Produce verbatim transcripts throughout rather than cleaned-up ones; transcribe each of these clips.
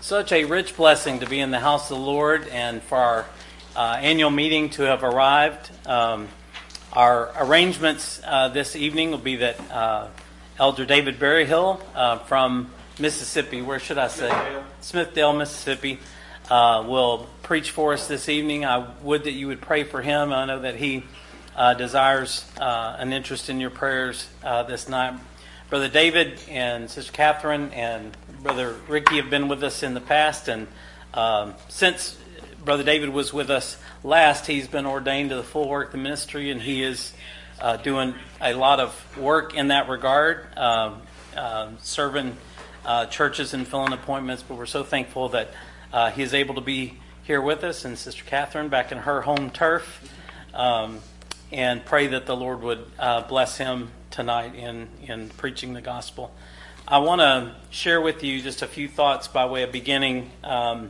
Such a rich blessing to be in the house of the Lord and for our uh, annual meeting to have arrived. Um, our arrangements uh, this evening will be that uh, Elder David Berryhill uh, from Mississippi, where should I say? Smithdale, Smithdale Mississippi, uh, will preach for us this evening. I would that you would pray for him. I know that he uh, desires uh, an interest in your prayers uh, this night. Brother David and Sister Catherine and Brother Ricky have been with us in the past, and um, since Brother David was with us last, he's been ordained to the full work of the ministry, and he is uh, doing a lot of work in that regard, uh, uh, serving uh, churches and filling appointments. But we're so thankful that uh, he is able to be here with us, and Sister Catherine back in her home turf, um, and pray that the Lord would uh, bless him tonight in, in preaching the gospel. I want to share with you just a few thoughts by way of beginning, um,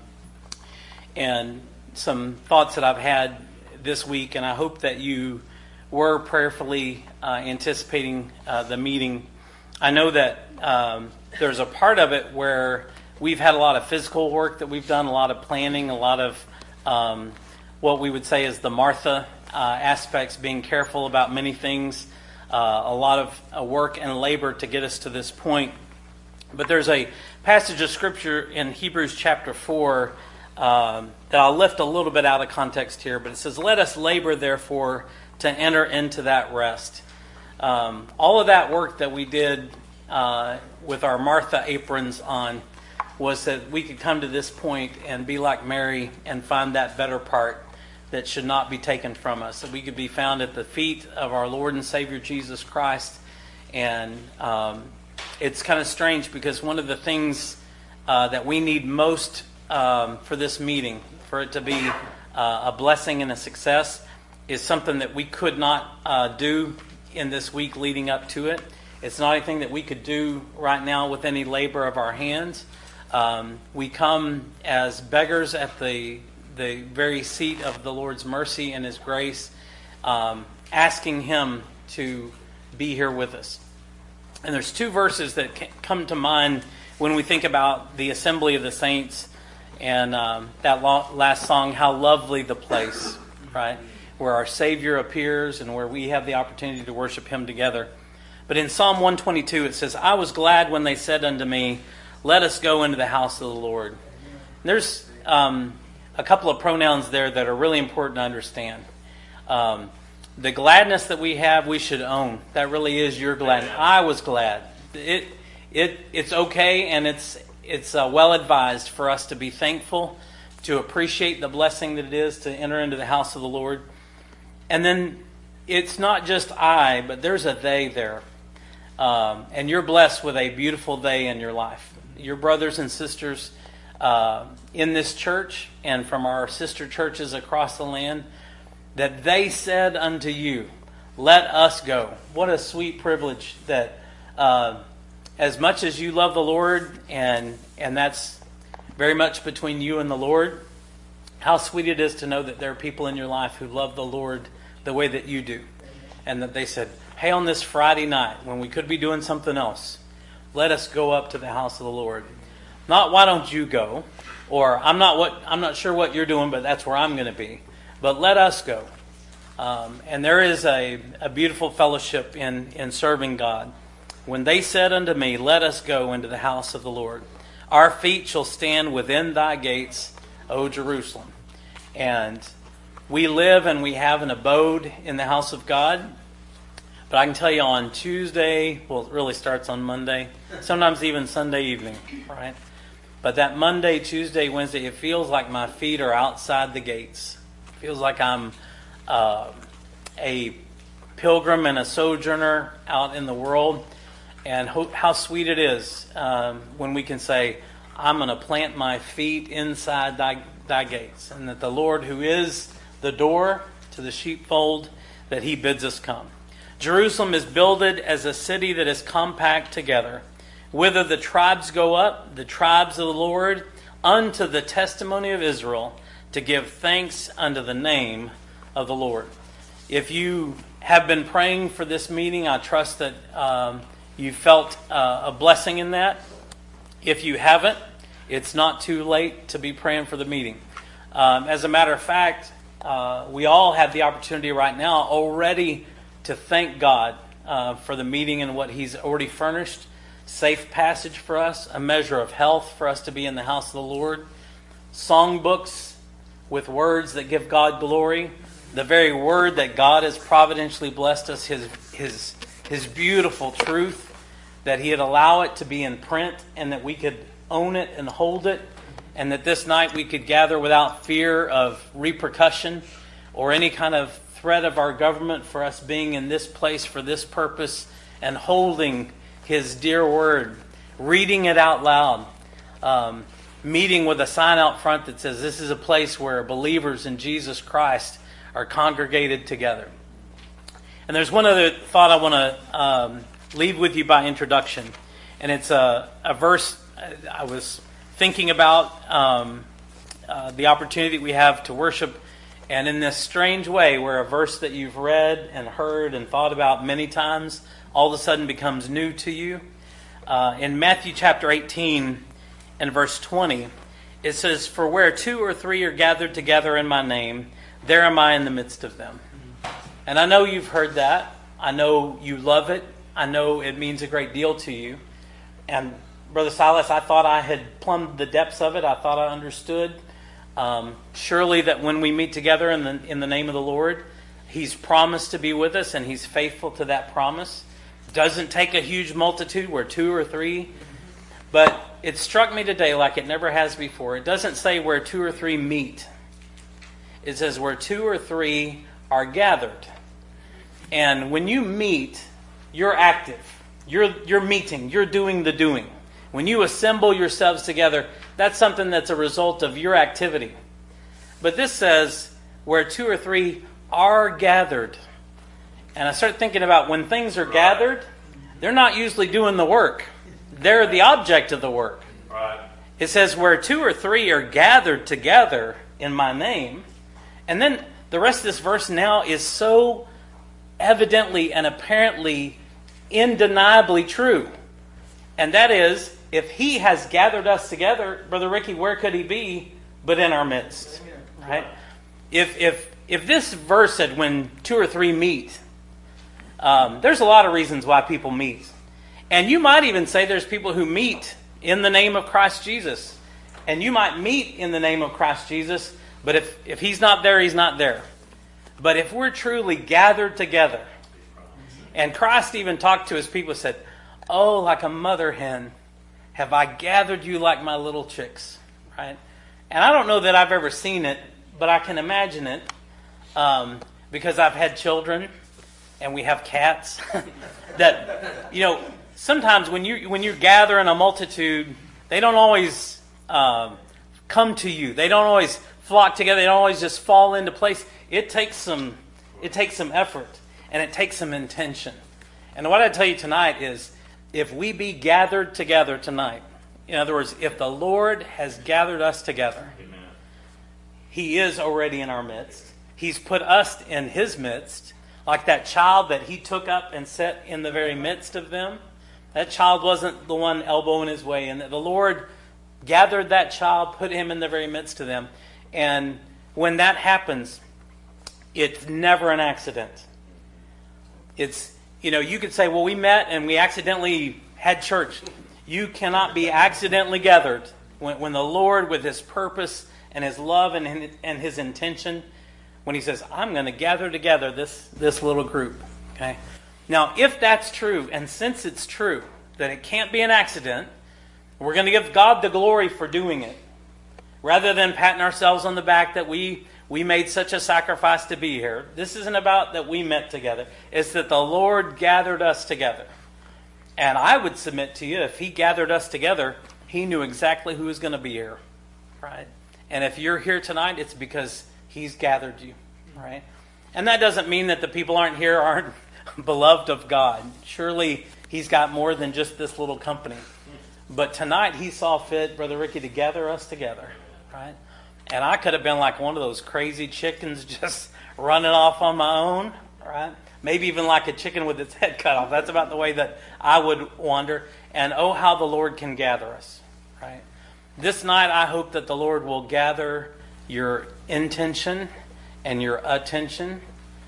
and some thoughts that I've had this week, and I hope that you were prayerfully uh, anticipating uh, the meeting. I know that um, there's a part of it where we've had a lot of physical work that we've done, a lot of planning, a lot of um, what we would say is the Martha uh, aspects, being careful about many things, uh, a lot of uh, work and labor to get us to this point. But there's a passage of Scripture in Hebrews chapter four um, that I'll lift a little bit out of context here, but it says, "Let us labor, therefore, to enter into that rest." Um, all of that work that we did uh, with our Martha aprons on was that we could come to this point and be like Mary and find that better part that should not be taken from us, that we could be found at the feet of our Lord and Savior Jesus Christ. And um, it's kind of strange because one of the things uh, that we need most um, for this meeting, for it to be uh, a blessing and a success, is something that we could not uh, do in this week leading up to it. It's not anything that we could do right now with any labor of our hands. Um, we come as beggars at the the very seat of the Lord's mercy and His grace, um, asking Him to be here with us. And there's two verses that come to mind when we think about the assembly of the saints and um, that last song, "How Lovely the Place," right? Where our Savior appears and where we have the opportunity to worship Him together. But in Psalm one twenty-two it says, "I was glad when they said unto me, let us go into the house of the Lord." And there's um, a couple of pronouns there that are really important to understand. Um, the gladness that we have, we should own. That really is your glad. I was glad. It it it's okay, and it's it's uh, well advised for us to be thankful, to appreciate the blessing that it is to enter into the house of the Lord. And then it's not just I, but there's a they there. Um, and you're blessed with a beautiful they in your life. Your brothers and sisters uh, in this church and from our sister churches across the land, that they said unto you, let us go. What a sweet privilege that uh, as much as you love the Lord, and and that's very much between you and the Lord, how sweet it is to know that there are people in your life who love the Lord the way that you do. And that they said, hey, on this Friday night, when we could be doing something else, let us go up to the house of the Lord. Not, why don't you go? Or, I'm not what I'm not sure what you're doing, but that's where I'm going to be. But let us go. Um, and there is a, a beautiful fellowship in, in serving God. When they said unto me, let us go into the house of the Lord. Our feet shall stand within thy gates, O Jerusalem. And we live and we have an abode in the house of God. But I can tell you on Tuesday, well, it really starts on Monday, sometimes even Sunday evening, right? But that Monday, Tuesday, Wednesday, it feels like my feet are outside the gates. It feels like I'm uh, a pilgrim and a sojourner out in the world. And ho- how sweet it is um, when we can say, I'm going to plant my feet inside thy, thy gates. And that the Lord, who is the door to the sheepfold, that He bids us come. Jerusalem is builded as a city that is compact together, whither the tribes go up, the tribes of the Lord, unto the testimony of Israel, to give thanks unto the name of the Lord. If you have been praying for this meeting, I trust that um, you felt uh, a blessing in that. If you haven't, It's not too late to be praying for the meeting. Um, as a matter of fact, uh, we all have the opportunity right now already to thank God uh, for the meeting and what He's already furnished. Safe passage for us, a measure of health for us to be in the house of the Lord. Songbooks with words that give God glory. The very word that God has providentially blessed us, His His His beautiful truth, that He'd allow it to be in print and that we could own it and hold it, and that this night we could gather without fear of repercussion or any kind of threat of our government for us being in this place for this purpose and holding His dear word, reading it out loud, um, meeting with a sign out front that says this is a place where believers in Jesus Christ are congregated together. And there's one other thought I want to um, leave with you by introduction, and it's a, a verse I was thinking about, um, uh, the opportunity that we have to worship, and in this strange way where a verse that you've read and heard and thought about many times all of a sudden becomes new to you. Uh, in Matthew chapter eighteen and verse twenty, it says, "For where two or three are gathered together in my name, there am I in the midst of them." And I know you've heard that. I know you love it. I know it means a great deal to you. And Brother Silas, I thought I had plumbed the depths of it. I thought I understood. Um, surely that when we meet together in the in the name of the Lord, He's promised to be with us, and He's faithful to that promise. Doesn't take a huge multitude, where two or three. But it struck me today like it never has before. It doesn't say where two or three meet. It says where two or three are gathered. And when you meet, you're active. You're you're meeting. You're doing the doing. When you assemble yourselves together, that's something that's a result of your activity. But this says where two or three are gathered. And I start thinking about when things are gathered, they're not usually doing the work. They're the object of the work. Right. It says where two or three are gathered together in my name. And then the rest of this verse now is so evidently and apparently undeniably true. And that is, if He has gathered us together, Brother Ricky, where could He be but in our midst? Right? If if if this verse said when two or three meet, um, there's a lot of reasons why people meet. And you might even say there's people who meet in the name of Christ Jesus. And you might meet in the name of Christ Jesus, but if, if He's not there, He's not there. But if we're truly gathered together, and Christ even talked to His people and said, "Oh, like a mother hen, have I gathered you like my little chicks," right? And I don't know that I've ever seen it, but I can imagine it um, because I've had children and we have cats. That, you know, sometimes when you when you gather in a multitude, they don't always um, come to you. They don't always flock together. They don't always just fall into place. It takes some it takes some effort and it takes some intention. And what I tell you tonight is, if we be gathered together tonight, in other words, if the Lord has gathered us together, Amen. He is already in our midst. He's put us in His midst, like that child that He took up and set in the very midst of them. That child wasn't the one elbowing his way in. The Lord gathered that child, put him in the very midst of them. And when that happens, it's never an accident. It's You know, you could say, well, we met and we accidentally had church. You cannot be accidentally gathered when, when the Lord, with His purpose and His love and, and His intention, when He says, I'm going to gather together this, this little group. Okay. Now, if that's true, and since it's true that it can't be an accident, we're going to give God the glory for doing it. Rather than patting ourselves on the back that we... We made such a sacrifice to be here. This isn't about that we met together. It's that the Lord gathered us together. And I would submit to you, if He gathered us together, He knew exactly who was going to be here. Right? And if you're here tonight, it's because He's gathered you. Right? And that doesn't mean that the people aren't here aren't beloved of God. Surely He's got more than just this little company. But tonight He saw fit, Brother Ricky, to gather us together. Right? And I could have been like one of those crazy chickens just running off on my own, right? Maybe even like a chicken with its head cut off. That's about the way that I would wander. And oh, how the Lord can gather us, right? this night I hope that the Lord will gather your intention and your attention,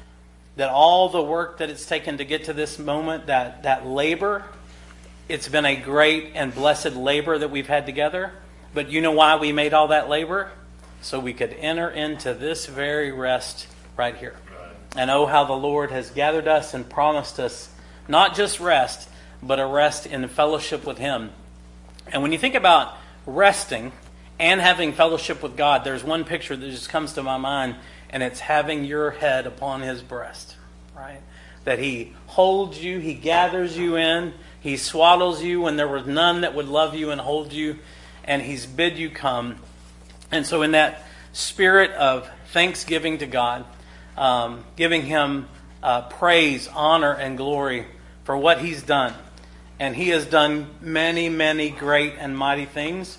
that all the work that it's taken to get to this moment, that, that labor, it's been a great and blessed labor that we've had together. But you know why we made all that labor? So we could enter into this very rest right here. And oh, how the Lord has gathered us and promised us not just rest, but a rest in fellowship with Him. And when you think about resting and having fellowship with God, there's one picture that just comes to my mind, and it's having your head upon His breast, right? That He holds you, He gathers you in, He swaddles you when there was none that would love you and hold you, and He's bid you come. And so in that spirit of thanksgiving to God, um, giving Him uh, praise, honor, and glory for what He's done. And He has done many, many great and mighty things.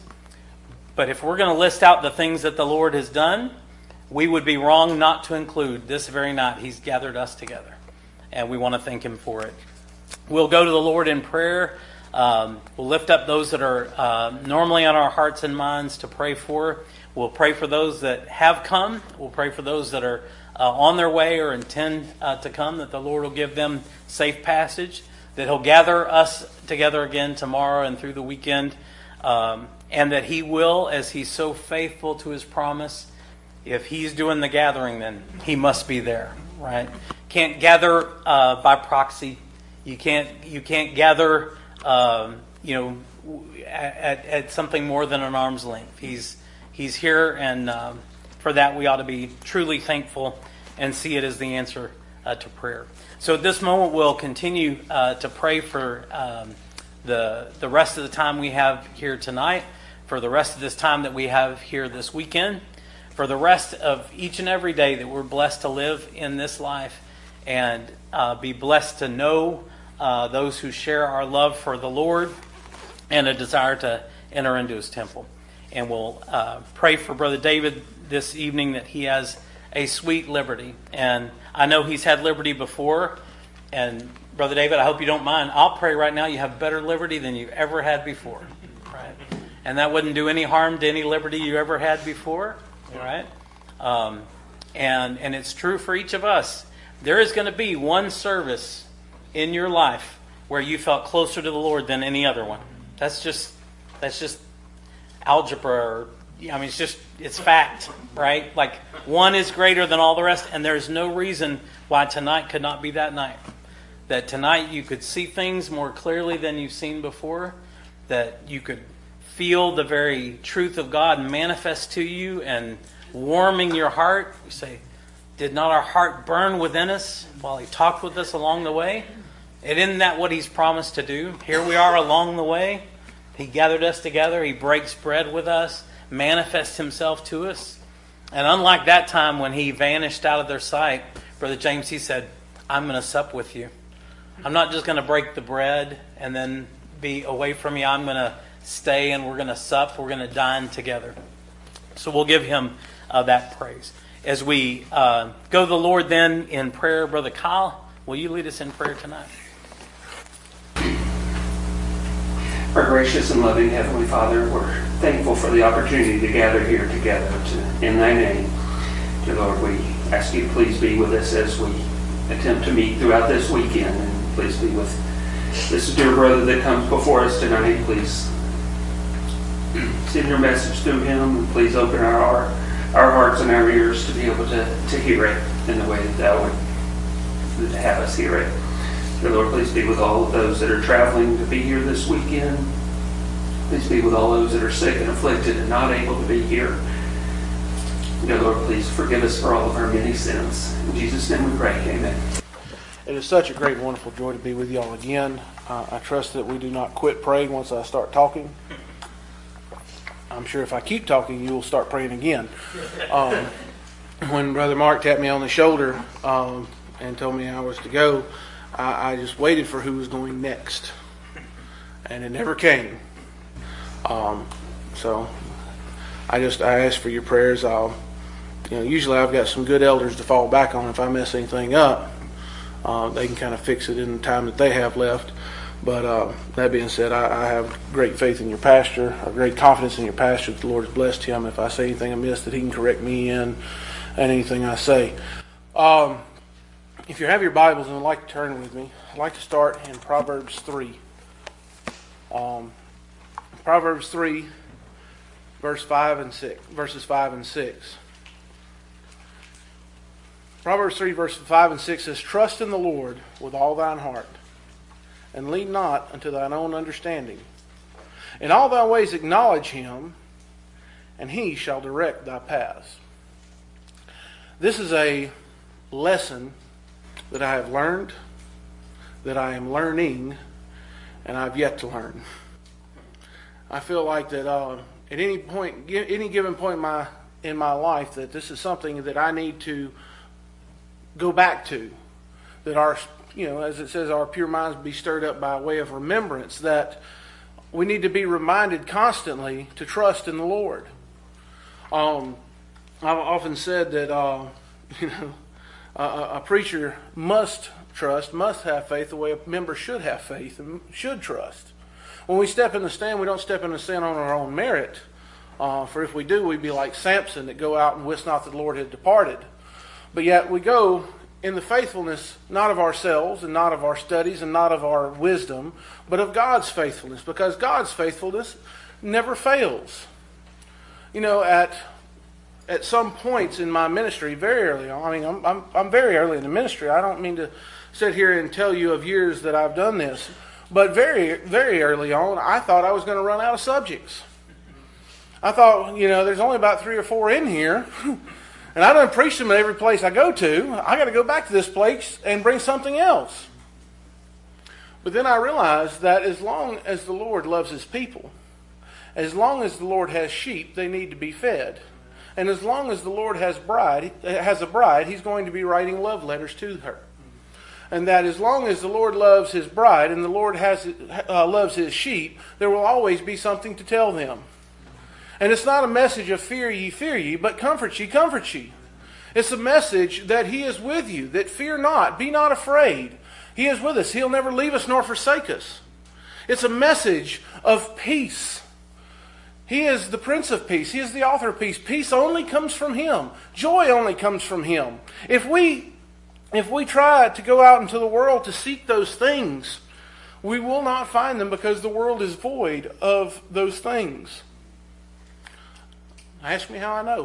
But if we're going to list out the things that the Lord has done, we would be wrong not to include this very night He's gathered us together. And we want to thank Him for it. We'll go to the Lord in prayer. Um, we'll lift up those that are uh, normally on our hearts and minds to pray for. We'll pray for those that have come. We'll pray for those that are uh, on their way or intend uh, to come, that the Lord will give them safe passage, that He'll gather us together again tomorrow and through the weekend, um, and that He will, as He's so faithful to His promise, if He's doing the gathering, then He must be there, right? Can't gather uh, by proxy. You can't. You can't gather, um, you know, at, at something more than an arm's length. He's He's here, and um, for that we ought to be truly thankful and see it as the answer uh, to prayer. So at this moment, we'll continue uh, to pray for um, the the rest of the time we have here tonight, for the rest of this time that we have here this weekend, for the rest of each and every day that we're blessed to live in this life, and uh, be blessed to know uh, those who share our love for the Lord and a desire to enter into His temple. And we'll uh, pray for Brother David this evening that he has a sweet liberty. And I know he's had liberty before. And Brother David, I hope you don't mind. I'll pray right now you have better liberty than you ever had before. Right? And that wouldn't do any harm to any liberty you ever had before. All right? Um, and, and it's true for each of us. There is going to be one service in your life where you felt closer to the Lord than any other one. That's just that's just algebra, or I mean, it's just it's fact, right? Like one is greater than all the rest, and there's no reason why tonight could not be that night. That tonight you could see things more clearly than you've seen before. That you could feel the very truth of God manifest to you and warming your heart. You say, did not our heart burn within us while He talked with us along the way? And isn't that what He's promised to do? Here we are along the way. He gathered us together. He breaks bread with us, manifests Himself to us. And unlike that time when He vanished out of their sight, Brother James, he said, I'm going to sup with you. I'm not just going to break the bread and then be away from you. I'm going to stay and we're going to sup. We're going to dine together. So we'll give Him uh, that praise. As we uh, go to the Lord then in prayer, Brother Kyle, will you lead us in prayer tonight? Our gracious and loving Heavenly Father, we're thankful for the opportunity to gather here together to, in Thy name. Dear Lord, we ask You to please be with us as we attempt to meet throughout this weekend. And please be with this dear brother that comes before us tonight. Please send Your message through him, and please open our, our, our hearts and our ears to be able to, to hear it in the way that Thou would have us hear it. Dear Lord, please be with all of those that are traveling to be here this weekend. Please be with all those that are sick and afflicted and not able to be here. Dear Lord, please forgive us for all of our many sins. In Jesus' name we pray, amen. It is such a great and wonderful joy to be with you all again. Uh, I trust that we do not quit praying once I start talking. I'm sure if I keep talking, you will start praying again. Um, when Brother Mark tapped me on the shoulder um, and told me I was to go, I, I just waited for who was going next. And it never came. Um, so I just I ask for your prayers. I'll, you know, usually I've got some good elders to fall back on if I mess anything up. Uh, they can kind of fix it in the time that they have left. But uh, that being said, I, I have great faith in your pastor, or great confidence in your pastor that the Lord has blessed him. If I say anything amiss, that he can correct me in and anything I say. Um, if you have your Bibles and would like to turn with me, I'd like to start in Proverbs three. Um, Proverbs three, verse five and six, verses five and six. Proverbs three, verse five and six says, "Trust in the Lord with all thine heart, and lean not unto thine own understanding. In all thy ways acknowledge him, and he shall direct thy paths." This is a lesson that I have learned, that I am learning, and I've yet to learn. I feel like that uh, at any point, any given point in my in my life, that this is something that I need to go back to. That our, you know, as it says, our pure minds be stirred up by way of remembrance. That we need to be reminded constantly to trust in the Lord. Um, I've often said that uh, you know a, a preacher must trust, must have faith the way a member should have faith and should trust. When we step in the stand, we don't step in the stand on our own merit. Uh, for if we do, we'd be like Samson that go out and wist not that the Lord had departed. But yet we go in the faithfulness not of ourselves and not of our studies and not of our wisdom, but of God's faithfulness, because God's faithfulness never fails. You know, at at some points in my ministry, very early on, I mean, I'm, I'm, I'm very early in the ministry. I don't mean to sit here and tell you of years that I've done this, but very, very early on, I thought I was going to run out of subjects. I thought, you know, there's only about three or four in here, and I don't preach them at every place I go to. I got to go back to this place and bring something else. But then I realized that as long as the Lord loves His people, as long as the Lord has sheep, they need to be fed. And as long as the Lord has bride, has a bride, He's going to be writing love letters to her. And that as long as the Lord loves His bride and the Lord has uh, loves His sheep, there will always be something to tell them. And it's not a message of fear ye, fear ye, but comfort ye, comfort ye. It's a message that He is with you, that fear not, be not afraid. He is with us. He'll never leave us nor forsake us. It's a message of peace. He is the Prince of Peace. He is the author of peace. Peace only comes from Him. Joy only comes from Him. If we, if we try to go out into the world to seek those things, we will not find them, because the world is void of those things. Ask me how I know.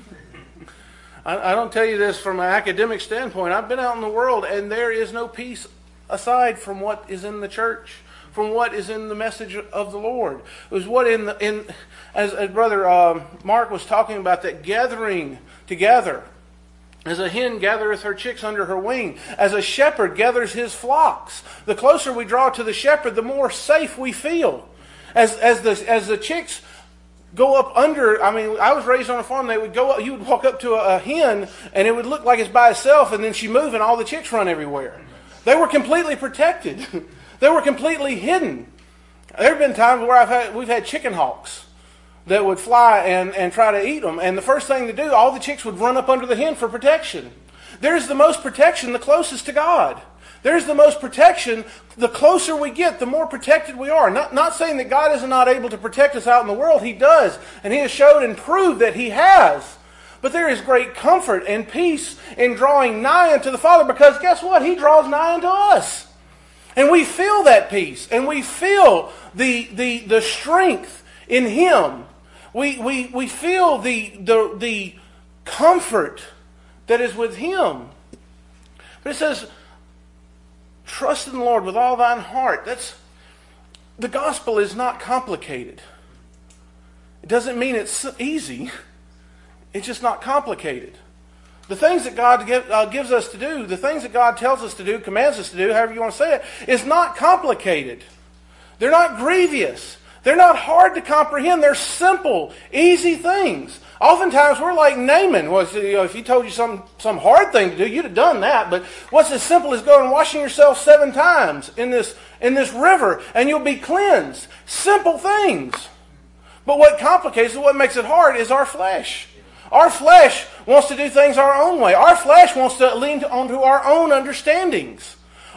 I, I don't tell you this from an academic standpoint. I've been out in the world, and there is no peace aside from what is in the church, from what is in the message of the Lord. It was what in the, in as, as Brother uh, Mark was talking about, that gathering together. As a hen gathereth her chicks under her wing, as a shepherd gathers his flocks. The closer we draw to the shepherd, the more safe we feel. As as the as the chicks go up under, I mean, I was raised on a farm. They would go up, you would walk up to a, a hen, and it would look like it's by itself, and then she move, and all the chicks run everywhere. They were completely protected. They were completely hidden. There have been times where I've had, we've had chicken hawks that would fly and, and try to eat them. And the first thing to do, all the chicks would run up under the hen for protection. There's the most protection the closest to God. There's the most protection. The closer we get, the more protected we are. Not, not saying that God is not able to protect us out in the world. He does. And He has showed and proved that He has. But there is great comfort and peace in drawing nigh unto the Father, because guess what? He draws nigh unto us. And we feel that peace, and we feel the the, the strength in Him. We we we feel the, the the comfort that is with Him. But it says, trust in the Lord with all thine heart. That's the gospel is not complicated. It doesn't mean it's easy. It's just not complicated. The things that God give, uh, gives us to do, the things that God tells us to do, commands us to do, however you want to say it, is not complicated. They're not grievous. They're not hard to comprehend. They're simple, easy things. Oftentimes we're like Naaman. Well, you know, if he told you some, some hard thing to do, you'd have done that. But what's as simple as going and washing yourself seven times in this, in this river, and you'll be cleansed. Simple things. But what complicates it, what makes it hard, is our flesh. Our flesh wants to do things our own way. Our flesh wants to lean onto our own understandings.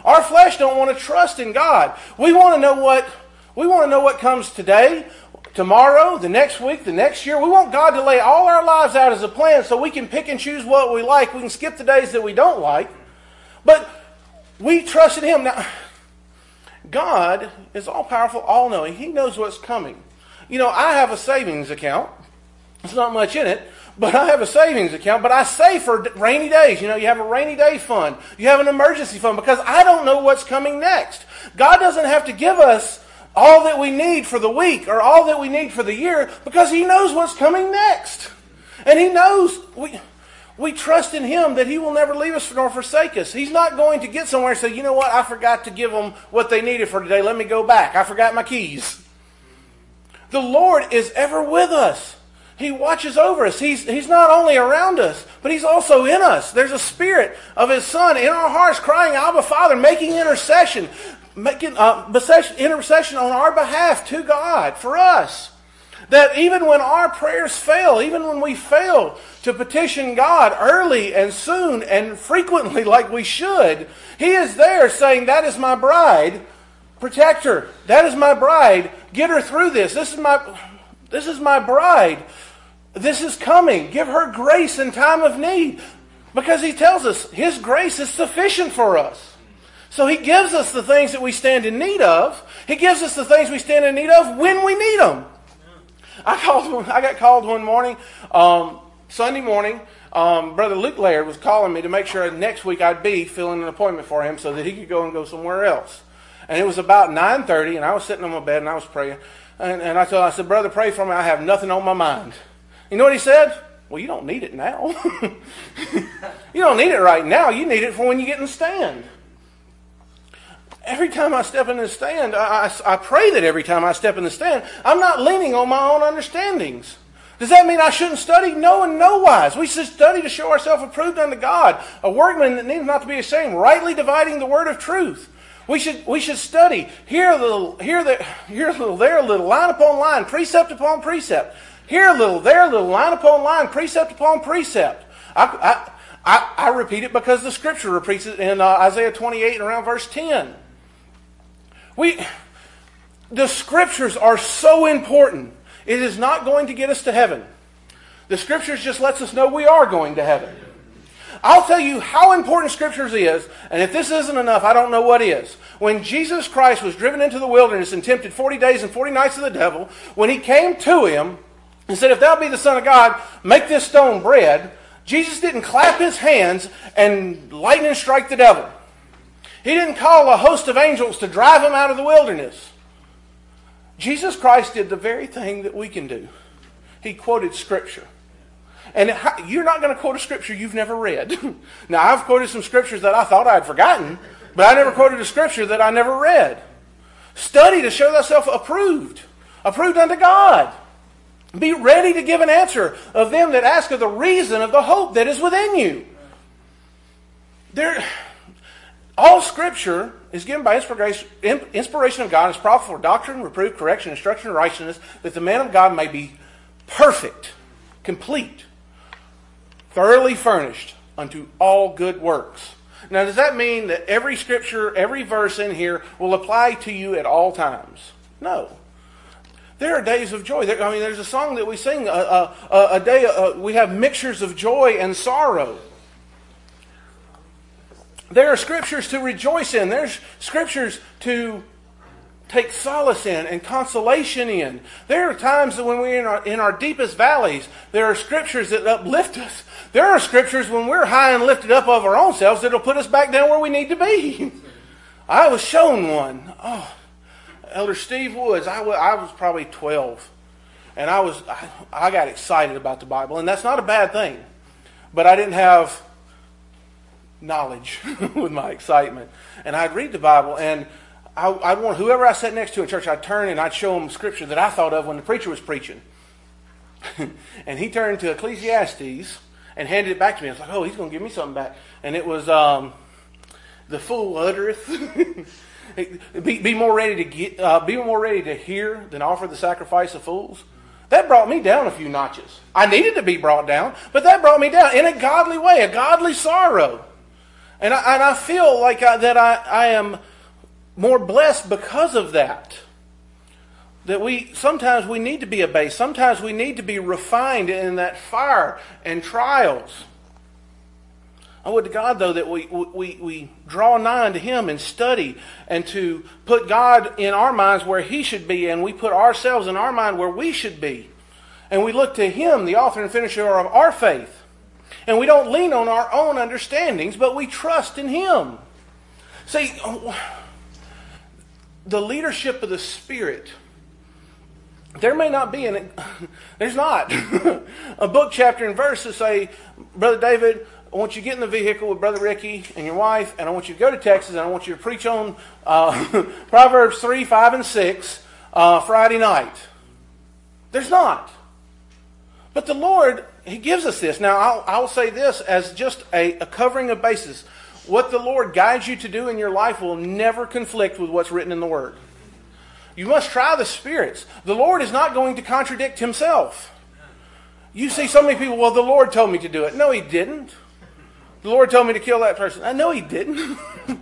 Our flesh don't want to trust in God. We want to know what we want to know what comes today, tomorrow, the next week, the next year. We want God to lay all our lives out as a plan so we can pick and choose what we like. We can skip the days that we don't like. But we trust in Him. Now, God is all-powerful, all-knowing. He knows what's coming. You know, I have a savings account. There's not much in it, but I have a savings account. But I save for rainy days. You know, you have a rainy day fund. You have an emergency fund because I don't know what's coming next. God doesn't have to give us all that we need for the week or all that we need for the year because He knows what's coming next. And He knows we we trust in Him that He will never leave us nor forsake us. He's not going to get somewhere and say, you know what, I forgot to give them what they needed for today. Let me go back. I forgot my keys. The Lord is ever with us. He watches over us. He's, he's not only around us, but He's also in us. There's a Spirit of His Son in our hearts crying, Abba, Father, making intercession. Making uh, intercession on our behalf to God for us. That even when our prayers fail, even when we fail to petition God early and soon and frequently like we should, He is there saying, that is my bride, protect her. That is my bride, get her through this. This is my, this is my bride. This is coming. Give her grace in time of need. Because He tells us His grace is sufficient for us. So He gives us the things that we stand in need of. He gives us the things we stand in need of when we need them. I called. I got called one morning, um, Sunday morning. Um, Brother Luke Laird was calling me to make sure next week I'd be filling an appointment for him so that he could go and go somewhere else. And it was about nine thirty, and I was sitting on my bed and I was praying. And, and I told him, I said, brother, pray for me. I have nothing on my mind. You know what he said? Well, you don't need it now. You don't need it right now. You need it for when you get in the stand. Every time I step in the stand, I, I, I pray that every time I step in the stand, I'm not leaning on my own understandings. Does that mean I shouldn't study? No, and no wise. We should study to show ourselves approved unto God, a workman that needs not to be ashamed, rightly dividing the word of truth. We should we should study here a little, here there, here a little, there a little, line upon line, precept upon precept. Here a little, there a little, line upon line, precept upon precept. I I I, I repeat it because the Scripture repeats it in uh, Isaiah twenty-eight and around verse ten. We, the Scriptures are so important. It is not going to get us to heaven. The Scriptures just lets us know we are going to heaven. I'll tell you how important Scriptures is, and if this isn't enough, I don't know what is. When Jesus Christ was driven into the wilderness and tempted forty days and forty nights of the devil, when He came to Him and said, if thou be the Son of God, make this stone bread, Jesus didn't clap His hands and lightning strike the devil. He didn't call a host of angels to drive him out of the wilderness. Jesus Christ did the very thing that we can do. He quoted Scripture. And you're not going to quote a Scripture you've never read. Now, I've quoted some Scriptures that I thought I'd forgotten, but I never quoted a Scripture that I never read. Study to show thyself approved, approved unto God. Be ready to give an answer of them that ask of the reason of the hope that is within you. There... All Scripture is given by inspiration, inspiration of God and is profitable for doctrine, reproof, correction, instruction, and righteousness, that the man of God may be perfect, complete, thoroughly furnished unto all good works. Now, does that mean that every Scripture, every verse in here will apply to you at all times? No. There are days of joy. There, I mean, there's a song that we sing, a, a, a, a day, a, we have mixtures of joy and sorrow. There are Scriptures to rejoice in. There's Scriptures to take solace in and consolation in. There are times that when we're in our, in our deepest valleys, there are Scriptures that uplift us. There are Scriptures when we're high and lifted up of our own selves that will put us back down where we need to be. I was shown one. Oh, Elder Steve Woods. I, w- I was probably twelve. And I was I, I got excited about the Bible. And that's not a bad thing. But I didn't have knowledge with my excitement. And I'd read the Bible, and I, I'd want whoever I sat next to in church, I'd turn and I'd show them Scripture that I thought of when the preacher was preaching. And he turned to Ecclesiastes and handed it back to me. I was like, oh, he's going to give me something back. And it was, um, the fool uttereth. be, be more ready to get, uh, be more ready to hear than offer the sacrifice of fools. That brought me down a few notches. I needed to be brought down, but that brought me down in a godly way, a godly sorrow. And I, and I feel like I, that I, I am more blessed because of that. That we sometimes we need to be abased. Sometimes we need to be refined in that fire and trials. I would to God, though, that we, we, we draw nigh unto Him and study and to put God in our minds where He should be, and we put ourselves in our mind where we should be. And we look to Him, the author and finisher of our faith. And we don't lean on our own understandings, but we trust in Him. See, the leadership of the Spirit, there may not be an, there's not a book, chapter, and verse to say, Brother David, I want you to get in the vehicle with Brother Ricky and your wife, and I want you to go to Texas, and I want you to preach on uh, Proverbs three, five, and six uh, Friday night. There's not. But the Lord, He gives us this. Now, I'll, I'll say this as just a, a covering of bases. What the Lord guides you to do in your life will never conflict with what's written in the Word. You must try the spirits. The Lord is not going to contradict Himself. You see so many people, well, the Lord told me to do it. No, He didn't. The Lord told me to kill that person. I know He didn't.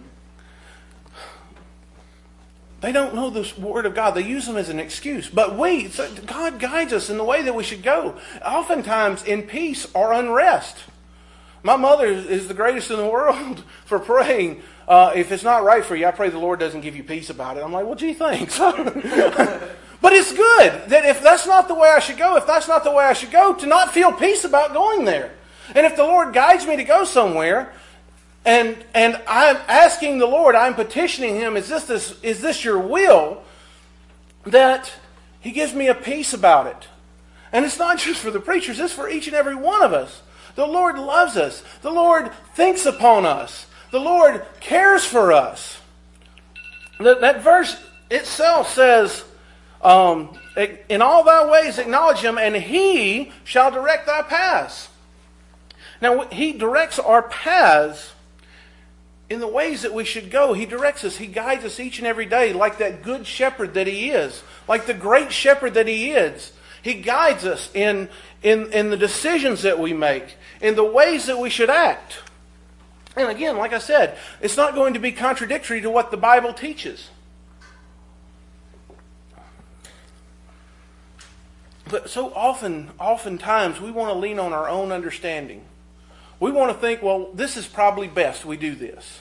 They don't know the Word of God. They use them as an excuse. But we, God guides us in the way that we should go. Oftentimes in peace or unrest. My mother is the greatest in the world for praying. Uh, if it's not right for you, I pray the Lord doesn't give you peace about it. I'm like, well, gee, thanks. But it's good that if that's not the way I should go, if that's not the way I should go, to not feel peace about going there. And if the Lord guides me to go somewhere, and and I'm asking the Lord, I'm petitioning Him, is this, this is this your will? That He gives me a peace about it. And it's not just for the preachers, it's for each and every one of us. The Lord loves us. The Lord thinks upon us. The Lord cares for us. That, that verse itself says, um, in all thy ways acknowledge Him, and He shall direct thy paths. Now, He directs our paths in the ways that we should go. He directs us. He guides us each and every day like that good shepherd that He is. Like the great shepherd that He is. He guides us in, in, in the decisions that we make, in the ways that we should act. And again, like I said, it's not going to be contradictory to what the Bible teaches. But so often, oftentimes, we want to lean on our own understanding. We want to think, well, this is probably best we do this.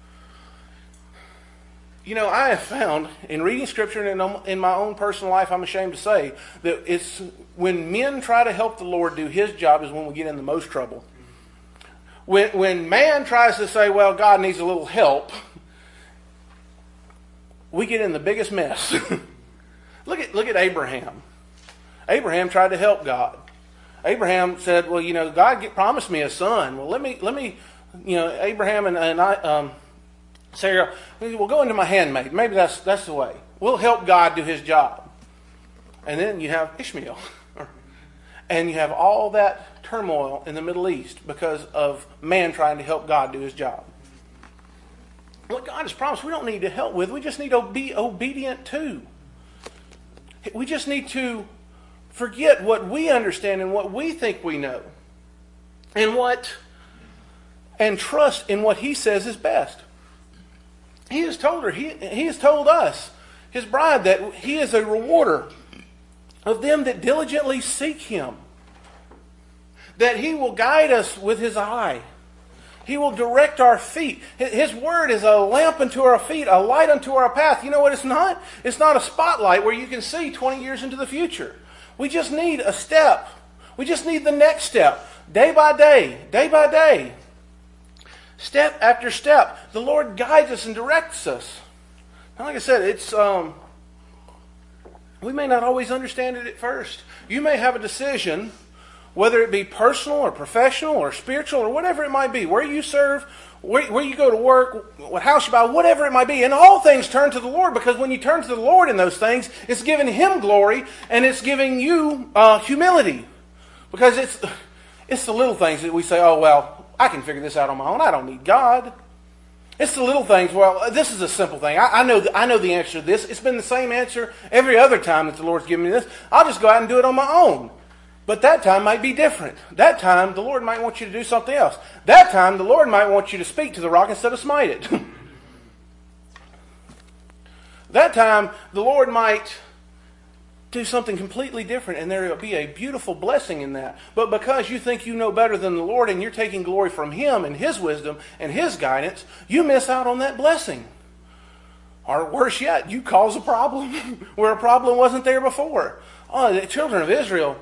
You know, I have found in reading Scripture and in, in my own personal life, I'm ashamed to say, that it's when men try to help the Lord do His job is when we get in the most trouble. When, when man tries to say, well, God needs a little help, we get in the biggest mess. look at look at Abraham. Abraham tried to help God. Abraham said, well, you know, God get, promised me a son. Well, let me, let me, you know, Abraham and, and I, um, Sarah, we'll go into my handmaid. Maybe that's that's the way. We'll help God do His job. And then you have Ishmael. And you have all that turmoil in the Middle East because of man trying to help God do His job. What God has promised, we don't need to help with. We just need to be obedient to. We just need to forget what we understand and what we think we know. And what and trust in what He says is best. He has told her, he, he has told us, His bride, that He is a rewarder of them that diligently seek Him. That He will guide us with His eye. He will direct our feet. His word is a lamp unto our feet, a light unto our path. You know what it's not? It's not a spotlight where you can see twenty years into the future. We just need a step. We just need the next step. Day by day, day by day. Step after step, the Lord guides us and directs us. And like I said, it's um, we may not always understand it at first. You may have a decision, whether it be personal or professional or spiritual or whatever it might be, where you serve, where, where you go to work, what house you buy, whatever it might be. And all things turn to the Lord, because when you turn to the Lord in those things, it's giving Him glory and it's giving you uh, humility. Because it's it's the little things that we say, oh, well, I can figure this out on my own. I don't need God. It's the little things. Well, this is a simple thing. I, I know the, I know the answer to this. It's been the same answer every other time that the Lord's given me this. I'll just go out and do it on my own. But that time might be different. That time, the Lord might want you to do something else. That time, the Lord might want you to speak to the rock instead of smite it. That time, the Lord might do something completely different, and there will be a beautiful blessing in that. But because you think you know better than the Lord, and you're taking glory from Him and His wisdom and His guidance, you miss out on that blessing. Or worse yet, you cause a problem where a problem wasn't there before. Oh, the children of Israel,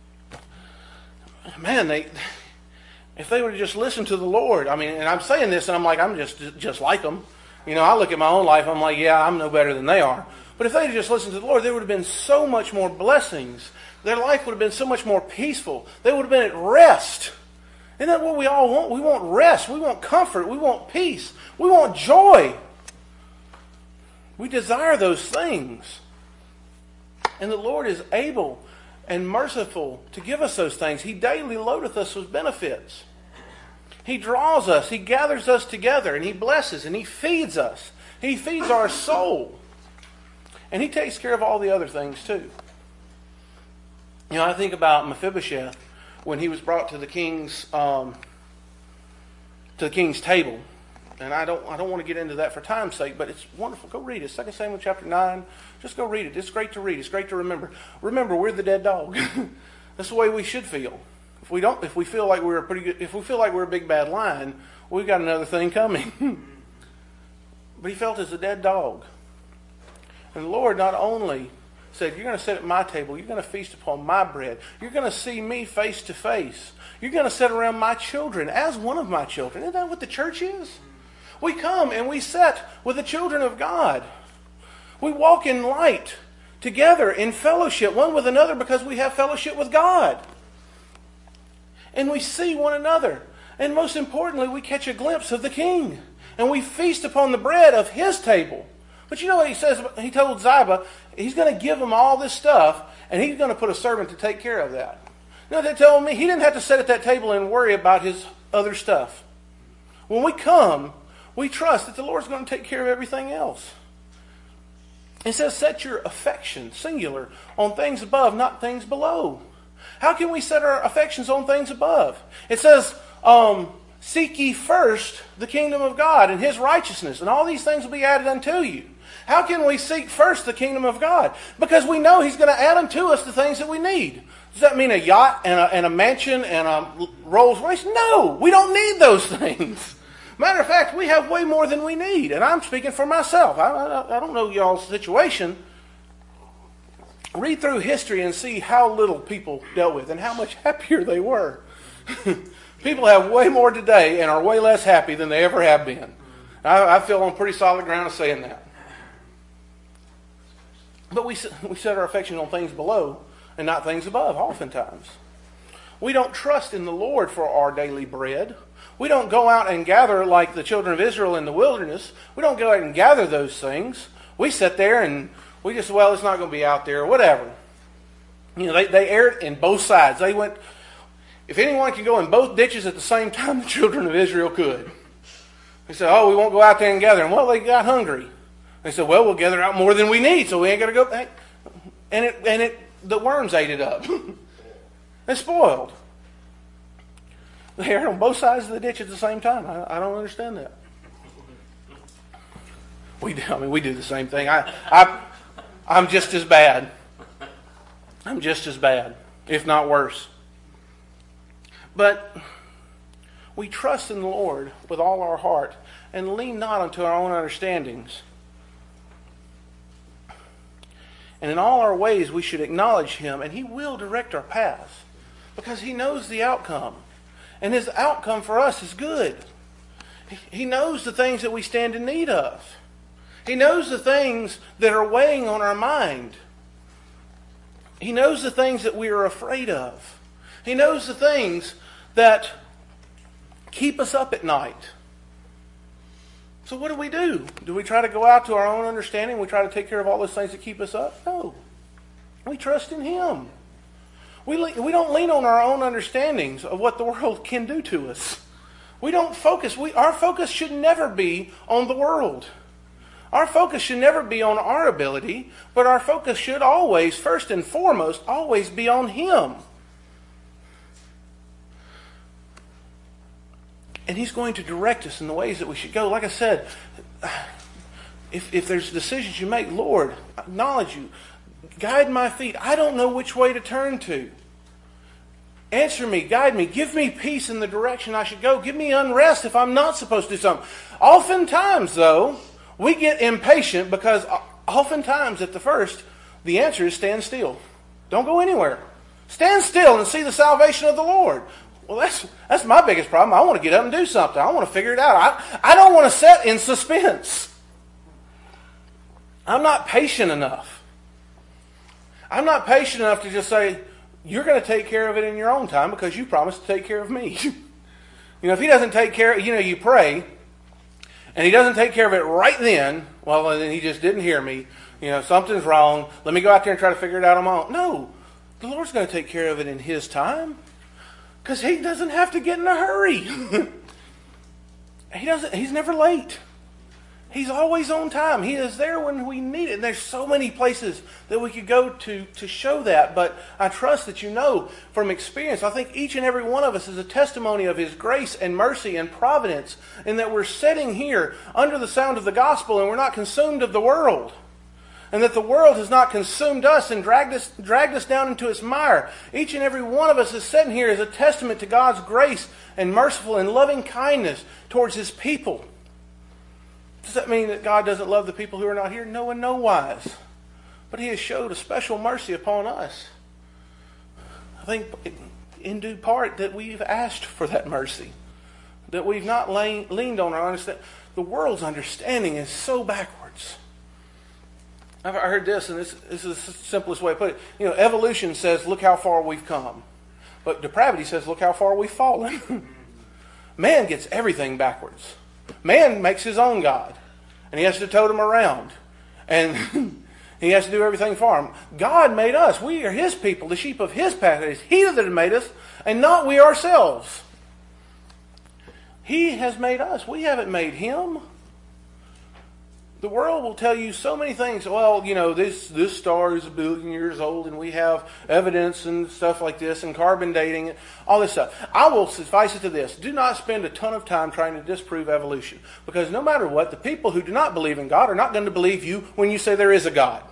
man, they if they would have just listened to the Lord, I mean, and I'm saying this and I'm like, I'm just just like them. You know, I look at my own life, I'm like, yeah, I'm no better than they are. But if they had just listened to the Lord, there would have been so much more blessings. Their life would have been so much more peaceful. They would have been at rest. Isn't that what we all want? We want rest. We want comfort. We want peace. We want joy. We desire those things. And the Lord is able and merciful to give us those things. He daily loadeth us with benefits. He draws us. He gathers us together. And He blesses and He feeds us. He feeds our soul. And He takes care of all the other things too. You know, I think about Mephibosheth when he was brought to the king's um, to the king's table. And I don't I don't want to get into that for time's sake, but it's wonderful. Go read it. Second Samuel chapter nine. Just go read it. It's great to read. It's great to remember. Remember, we're the dead dog. That's the way we should feel. If we don't, if we feel like we're a pretty good, if we feel like we're a big bad lion, we've got another thing coming. But he felt as a dead dog. And the Lord not only said, you're going to sit at my table, you're going to feast upon my bread, you're going to see me face to face, you're going to sit around my children as one of my children. Isn't that what the church is? We come and we sit with the children of God. We walk in light together in fellowship one with another because we have fellowship with God. And we see one another. And most importantly, we catch a glimpse of the King. And we feast upon the bread of His table. But you know what He says? He told Ziba, He's going to give him all this stuff, and He's going to put a servant to take care of that. You know, they're telling me He didn't have to sit at that table and worry about His other stuff. When we come, we trust that the Lord's going to take care of everything else. It says, set your affection, singular, on things above, not things below. How can we set our affections on things above? It says, um, seek ye first the kingdom of God and His righteousness, and all these things will be added unto you. How can we seek first the kingdom of God? Because we know He's going to add unto us the things that we need. Does that mean a yacht and a, and a mansion and a Rolls Royce? No, we don't need those things. Matter of fact, we have way more than we need. And I'm speaking for myself. I, I, I don't know y'all's situation. Read through history and see how little people dealt with and how much happier they were. People have way more today and are way less happy than they ever have been. I, I feel on pretty solid ground of saying that. But we, we set our affection on things below and not things above oftentimes. We don't trust in the Lord for our daily bread. We don't go out and gather like the children of Israel in the wilderness. We don't go out and gather those things. We sit there and we just, well, it's not going to be out there or whatever. You know, they, they erred in both sides. They went, if anyone can go in both ditches at the same time, the children of Israel could. They said, oh, we won't go out there and gather. And well, they got hungry. They said, well, we'll gather out more than we need, so we ain't got to go back. And it, and it, the worms ate it up. It's spoiled. They erred on both sides of the ditch at the same time. I, I don't understand that. We do, I mean, we do the same thing. I, I, I'm just as bad. I'm just as bad, if not worse. But we trust in the Lord with all our heart and lean not unto our own understandings. And in all our ways we should acknowledge Him, and He will direct our paths because He knows the outcome. And His outcome for us is good. He knows the things that we stand in need of. He knows the things that are weighing on our mind. He knows the things that we are afraid of. He knows the things that keep us up at night. So what do we do? Do we try to go out to our own understanding? We try to take care of all those things that keep us up? No. We trust in Him. We, le- we don't lean on our own understandings of what the world can do to us. We don't focus. We, our focus should never be on the world. Our focus should never be on our ability, but our focus should always, first and foremost, always be on Him. And He's going to direct us in the ways that we should go. Like I said, if, if there's decisions you make, Lord, acknowledge you. Guide my feet. I don't know which way to turn to. Answer me, guide me, give me peace in the direction I should go. Give me unrest if I'm not supposed to do something. Oftentimes, though, we get impatient because oftentimes at the first, the answer is stand still. Don't go anywhere. Stand still and see the salvation of the Lord. Well, that's that's my biggest problem. I want to get up and do something. I want to figure it out. I, I don't want to sit in suspense. I'm not patient enough. I'm not patient enough to just say, you're going to take care of it in your own time because you promised to take care of me. You know, if He doesn't take care, you know, you pray, and He doesn't take care of it right then, well, then He just didn't hear me. You know, something's wrong. Let me go out there and try to figure it out on my own. No, the Lord's going to take care of it in His time because He doesn't have to get in a hurry. He doesn't. He's never late. He's always on time. He is there when we need it. And there's so many places that we could go to to show that. But I trust that you know from experience. I think each and every one of us is a testimony of His grace and mercy and providence. And that we're sitting here under the sound of the gospel and we're not consumed of the world. And that the world has not consumed us and dragged us, dragged us down into its mire. Each and every one of us is sitting here as a testament to God's grace and merciful and loving kindness towards His people. Does that mean that God doesn't love the people who are not here? No, in no wise. But He has showed a special mercy upon us. I think in due part that we've asked for that mercy. That we've not lean, leaned on our understanding. The world's understanding is so backwards. I've heard this, and this, this is the simplest way to put it. You know, evolution says, look how far we've come. But depravity says, look how far we've fallen. Man gets everything backwards. Man makes his own God. And he has to tote him around. And he has to do everything for him. God made us. We are His people, the sheep of His pasture. It's He that has made us, and not we ourselves. He has made us. We haven't made Him. The world will tell you so many things. Well, you know, this this star is a billion years old, and we have evidence and stuff like this, and carbon dating, all this stuff. I will suffice it to this. Do not spend a ton of time trying to disprove evolution. Because no matter what, the people who do not believe in God are not going to believe you when you say there is a God.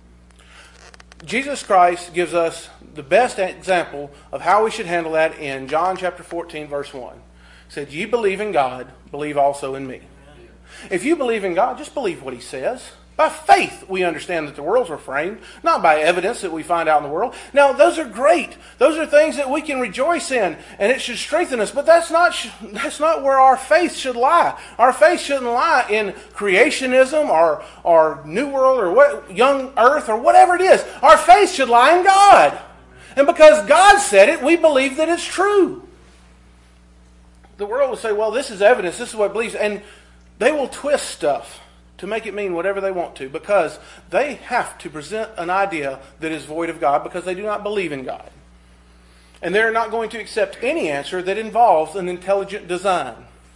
Jesus Christ gives us the best example of how we should handle that in John chapter fourteen, verse one. He said, ye believe in God, believe also in me. If you believe in God, just believe what He says. By faith, we understand that the worlds were framed, not by evidence that we find out in the world. Now, those are great. Those are things that we can rejoice in, and it should strengthen us. But that's not that's not where our faith should lie. Our faith shouldn't lie in creationism or or New World or what, young Earth or whatever it is. Our faith should lie in God. And because God said it, we believe that it's true. The world will say, well, this is evidence. This is what it believes. And they will twist stuff to make it mean whatever they want to because they have to present an idea that is void of God because they do not believe in God. And they're not going to accept any answer that involves an intelligent design,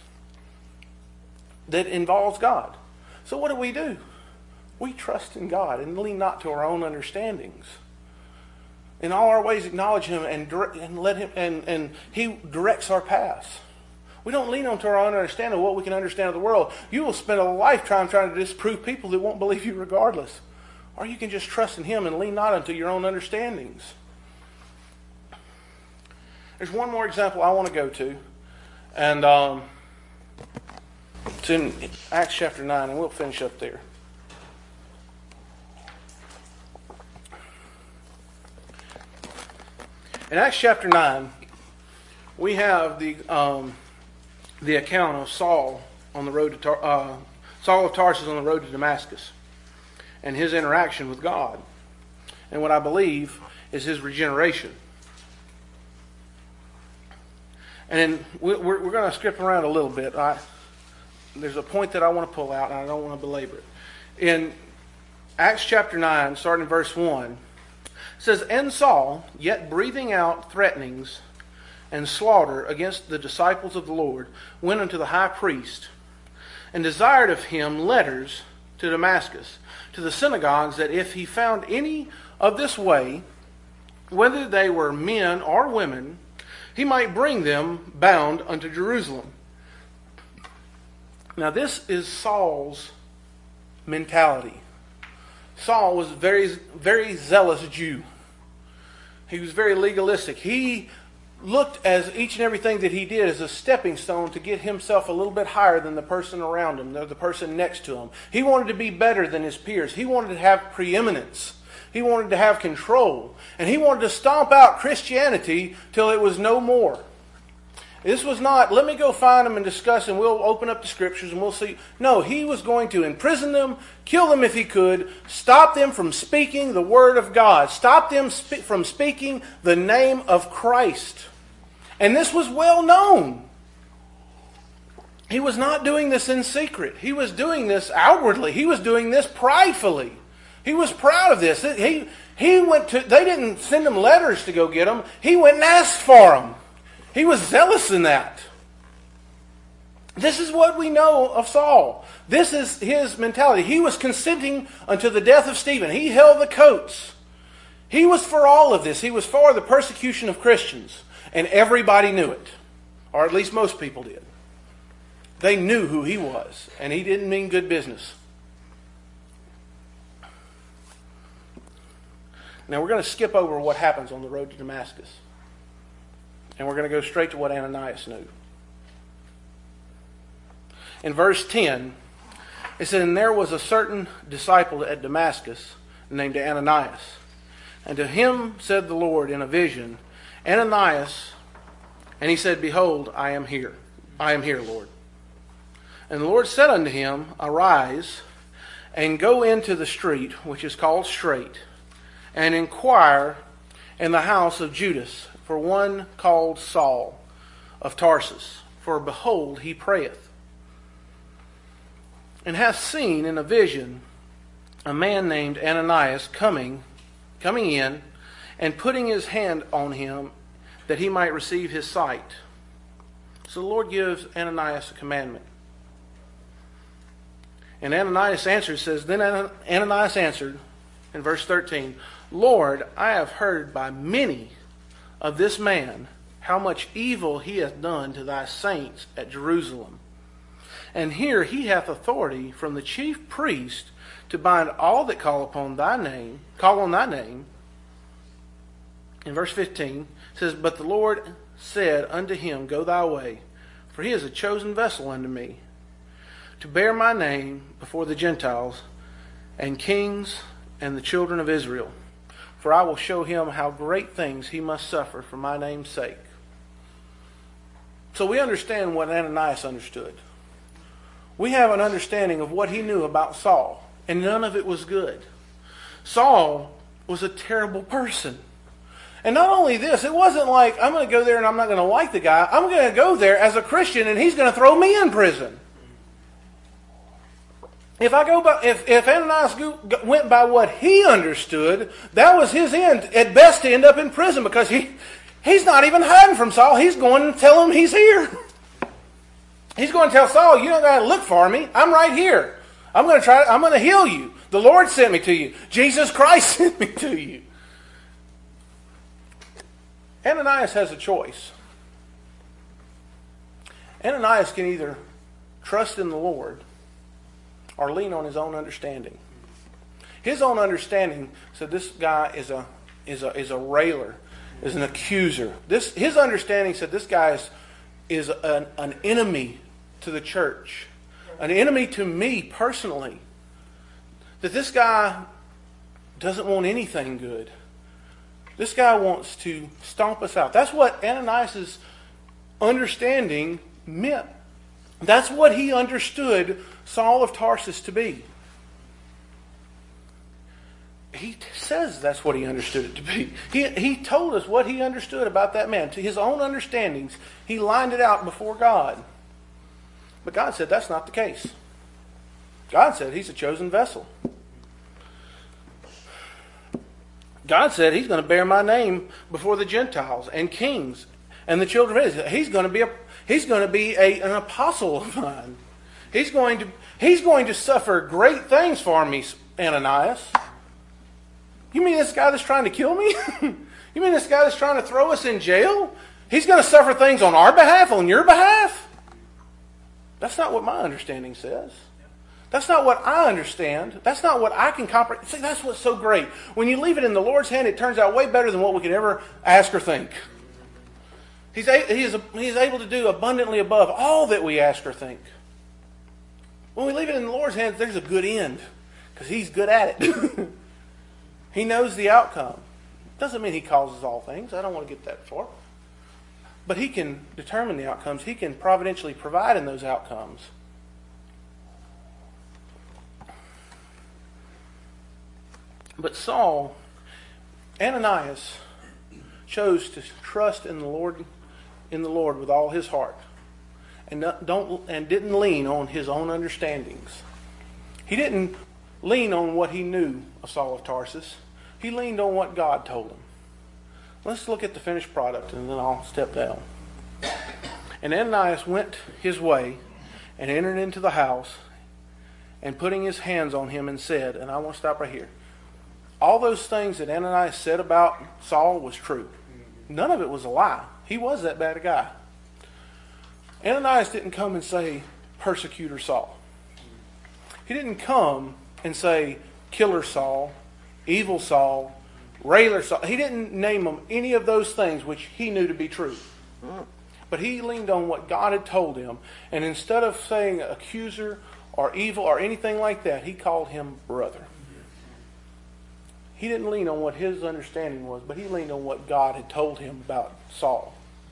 that involves God. So what do we do? We trust in God and lean not to our own understandings. In all our ways acknowledge Him and, direct, and let Him and, and He directs our paths. We don't lean on to our own understanding of what we can understand of the world. You will spend a lifetime trying to disprove people that won't believe you regardless. Or you can just trust in Him and lean not unto your own understandings. There's one more example I want to go to. And um, it's in Acts chapter nine, and we'll finish up there. In Acts chapter nine, we have the... Um, the account of Saul on the road to Tar- uh, Saul of Tarsus on the road to Damascus and his interaction with God and what I believe is his regeneration. And then we're, we're going to skip around a little bit. I, there's a point that I want to pull out and I don't want to belabor it. In Acts chapter nine, starting in verse one, it says, and Saul, yet breathing out threatenings and slaughter against the disciples of the Lord, went unto the high priest, and desired of him letters to Damascus, to the synagogues, that if he found any of this way, whether they were men or women, he might bring them bound unto Jerusalem. Now this is Saul's mentality. Saul was a very, very zealous Jew. He was very legalistic. He looked as each and everything that he did as a stepping stone to get himself a little bit higher than the person around him, or the person next to him. He wanted to be better than his peers. He wanted to have preeminence. He wanted to have control. And he wanted to stomp out Christianity till it was no more. This was not, let me go find them and discuss and we'll open up the scriptures and we'll see. No, he was going to imprison them, kill them if he could, stop them from speaking the word of God, stop them spe- from speaking the name of Christ. And this was well known. He was not doing this in secret. He was doing this outwardly. He was doing this pridefully. He was proud of this. He, he went to, they didn't send him letters to go get them. He went and asked for them. He was zealous in that. This is what we know of Saul. This is his mentality. He was consenting unto the death of Stephen. He held the coats. He was for all of this. He was for the persecution of Christians. And everybody knew it. Or at least most people did. They knew who he was. And he didn't mean good business. Now we're going to skip over what happens on the road to Damascus. And we're going to go straight to what Ananias knew. In verse ten, it said, "And there was a certain disciple at Damascus named Ananias. And to him said the Lord in a vision, Ananias, and he said, Behold, I am here. I am here, Lord. And the Lord said unto him, Arise, and go into the street, which is called Straight, and inquire in the house of Judas for one called Saul of Tarsus. For behold, he prayeth, and hath seen in a vision a man named Ananias coming, coming in, and putting his hand on him, that he might receive his sight. So the Lord gives Ananias a commandment. And Ananias answered, says, Then Ananias answered, in verse thirteen, Lord, I have heard by many of this man how much evil he hath done to thy saints at Jerusalem. And here he hath authority from the chief priest to bind all that call upon thy name, call on thy name. In verse fifteen, it says, But the Lord said unto him, Go thy way, for he is a chosen vessel unto me, to bear my name before the Gentiles and kings and the children of Israel. For I will show him how great things he must suffer for my name's sake. So we understand what Ananias understood. We have an understanding of what he knew about Saul, and none of it was good. Saul was a terrible person. And not only this, it wasn't like, I'm going to go there and I'm not going to like the guy. I'm going to go there as a Christian and he's going to throw me in prison. If I go by, if, if Ananias go, went by what he understood, that was his end. At best to end up in prison, because he, he's not even hiding from Saul. He's going to tell him he's here. He's going to tell Saul, you don't got to look for me. I'm right here. I'm going to try. I'm going to heal you. The Lord sent me to you. Jesus Christ sent me to you. Ananias has a choice. Ananias can either trust in the Lord or lean on his own understanding. His own understanding said this guy is a is a is a railer, is an accuser. This his understanding said this guy is is an, an enemy to the church, an enemy to me personally. That this guy doesn't want anything good. This guy wants to stomp us out. That's what Ananias' understanding meant. That's what he understood Saul of Tarsus to be. He says that's what he understood it to be. He, he told us what he understood about that man. To his own understandings, he lined it out before God. But God said that's not the case. God said he's a chosen vessel. God said he's going to bear my name before the Gentiles and kings and the children of Israel. He's going to be a he's going to be a, an apostle of mine. He's going to he's going to suffer great things for me, Ananias. You mean this guy that's trying to kill me? You mean this guy that's trying to throw us in jail? He's going to suffer things on our behalf, on your behalf? That's not what my understanding says. That's not what I understand. That's not what I can comprehend. See, that's what's so great. When you leave it in the Lord's hand, it turns out way better than what we could ever ask or think. He's, a, he is a, he's able to do abundantly above all that we ask or think. When we leave it in the Lord's hands, there's a good end. Because He's good at it. He knows the outcome. Doesn't mean He causes all things. I don't want to get that far. But He can determine the outcomes. He can providentially provide in those outcomes. But Saul, Ananias, chose to trust in the Lord, in the Lord with all his heart, and don't and didn't lean on his own understandings. He didn't lean on what he knew of Saul of Tarsus. He leaned on what God told him. Let's look at the finished product, and then I'll step down. And Ananias went his way and entered into the house, and putting his hands on him and said, and I want to stop right here. All those things that Ananias said about Saul was true. None of it was a lie. He was that bad a guy. Ananias didn't come and say, persecutor Saul. He didn't come and say, killer Saul, evil Saul, railer Saul. He didn't name them any of those things which he knew to be true. But he leaned on what God had told him. And instead of saying accuser or evil or anything like that, he called him brother. He didn't lean on what his understanding was, but he leaned on what God had told him about Saul.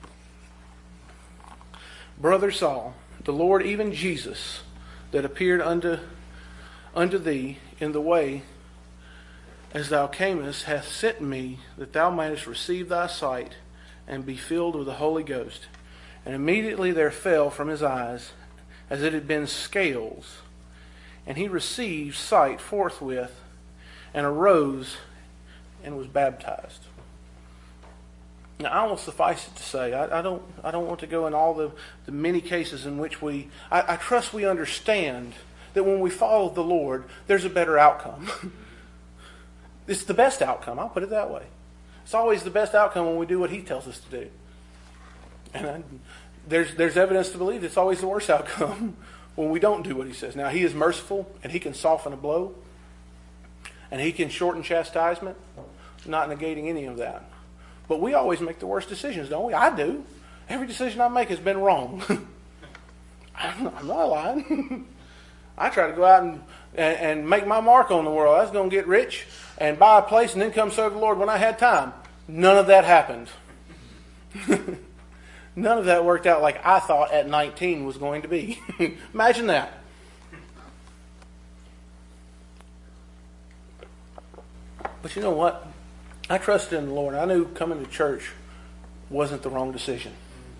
Brother Saul, the Lord, even Jesus, that appeared unto, unto thee in the way as thou camest, hath sent me, that thou mightest receive thy sight and be filled with the Holy Ghost. And immediately there fell from his eyes, as it had been scales, and he received sight forthwith, and arose and was baptized. Now, I will suffice it to say, I, I don't, I don't want to go in all the, the many cases in which we. I, I trust we understand that when we follow the Lord, there's a better outcome. It's the best outcome. I'll put it that way. It's always the best outcome when we do what He tells us to do. And I, there's there's evidence to believe it's always the worst outcome when we don't do what He says. Now, He is merciful and He can soften a blow. And He can shorten chastisement, not negating any of that. But we always make the worst decisions, don't we? I do. Every decision I make has been wrong. I'm not lying. I try to go out and, and, and make my mark on the world. I was going to get rich and buy a place and then come serve the Lord when I had time. None of that happened. None of that worked out like I thought at nineteen was going to be. Imagine that. But you know what? I trusted in the Lord. I knew coming to church wasn't the wrong decision.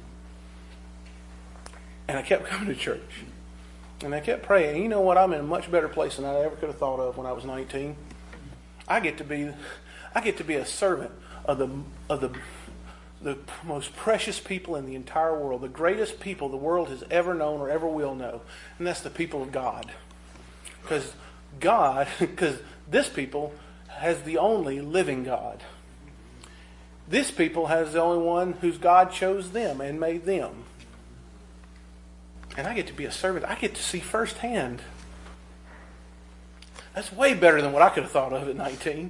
And I kept coming to church. And I kept praying. And you know what? I'm in a much better place than I ever could have thought of when I was nineteen. I get to be I get to be a servant of the of the the most precious people in the entire world, the greatest people the world has ever known or ever will know. And that's the people of God. Because God, because this people has the only living God. This people has the only one whose God chose them and made them. And I get to be a servant. I get to see firsthand. That's way better than what I could have thought of at nineteen.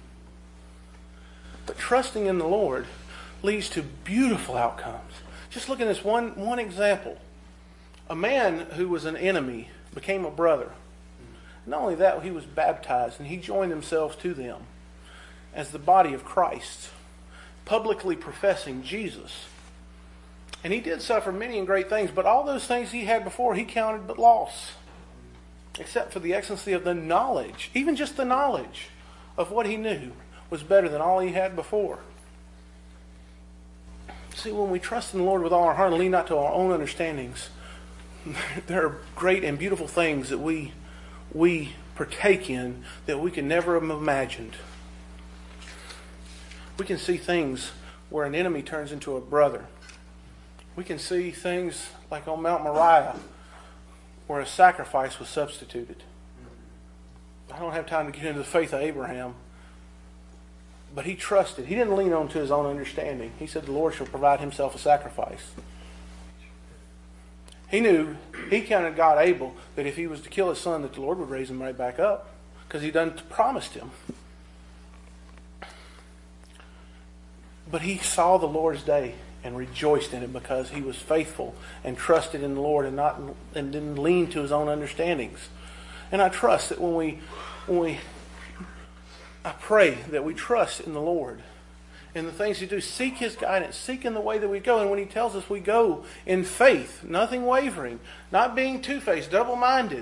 But trusting in the Lord leads to beautiful outcomes. Just look at this one, one example. A man who was an enemy became a brother. Not only that, he was baptized and he joined himself to them as the body of Christ, publicly professing Jesus. And he did suffer many and great things, but all those things he had before, he counted but loss. Except for the excellency of the knowledge. Even just the knowledge of what he knew was better than all he had before. See, when we trust in the Lord with all our heart and lean not to our own understandings, there are great and beautiful things that we we partake in that we can never have imagined. We can see things where an enemy turns into a brother. We can see things like on Mount Moriah where a sacrifice was substituted. I don't have time to get into the faith of Abraham, but he trusted. He didn't lean on to his own understanding. He said the Lord shall provide Himself a sacrifice. He knew, he counted God able that if he was to kill his son, that the Lord would raise him right back up, because he done promised him. But he saw the Lord's day and rejoiced in it because he was faithful and trusted in the Lord and not and didn't lean to his own understandings. And I trust that when we when we I pray that we trust in the Lord and the things He do, seek His guidance, seek in the way that we go. And when He tells us we go in faith, nothing wavering, not being two-faced, double-minded,